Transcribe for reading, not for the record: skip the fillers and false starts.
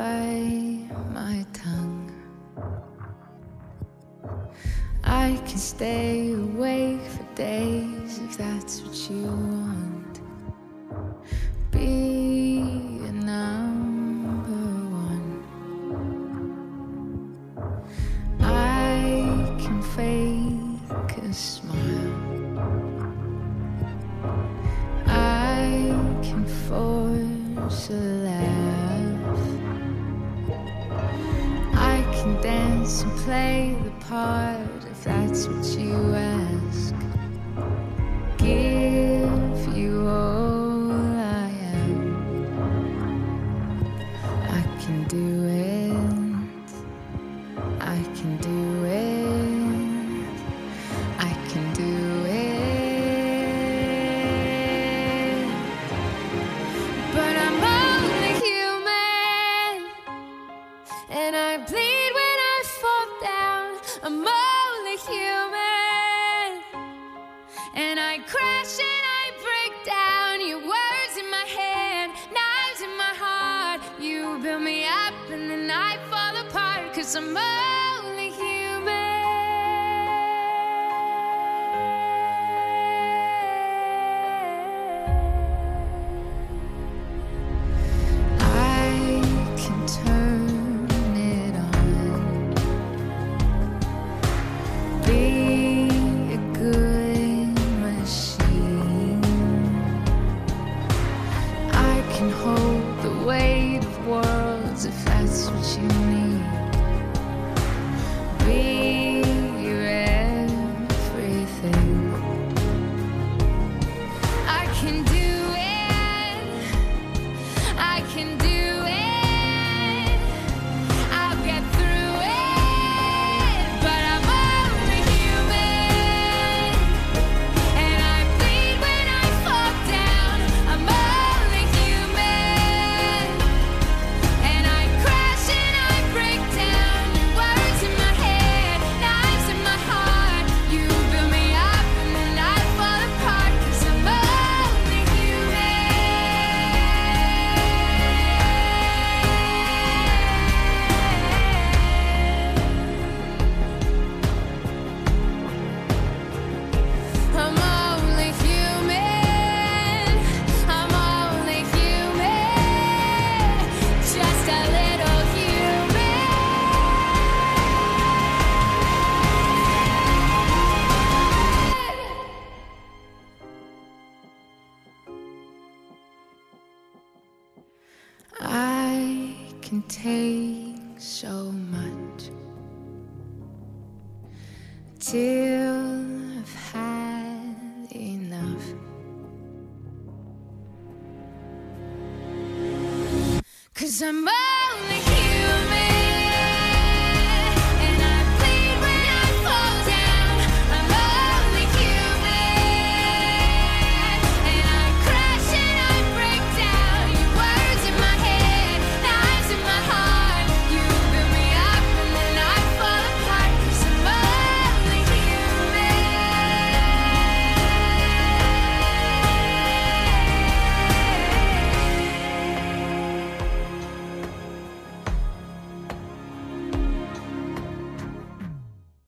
bite my tongue. I can stay awake for days if that's what you want. Be a number one. I can fake a smile. I can force a laugh. I can dance and play the part if that's what you ask. Give you all I am. I can do it. I can do it. I can do it. But I'm only human, and I bleed when I fall down. I'm only human, and I crash and I break down. Your words in my head, knives in my heart. You build me up and then I fall apart, 'cause I'm only human. I can turn it on. Be a good machine. I can hold the weight of worlds if that's what you need. Be your everything. I can do it. I can do it. I'll get through it. But I'm only human, and I bleed when I fall down. I'm only human, and I crash and I break down. Words in my head, knives in my heart. You build me up and then I fall apart, 'cause I'm only I'm only human. I'm only human. Just a little human. I can take so much till I've had enough. 'Cause I'm only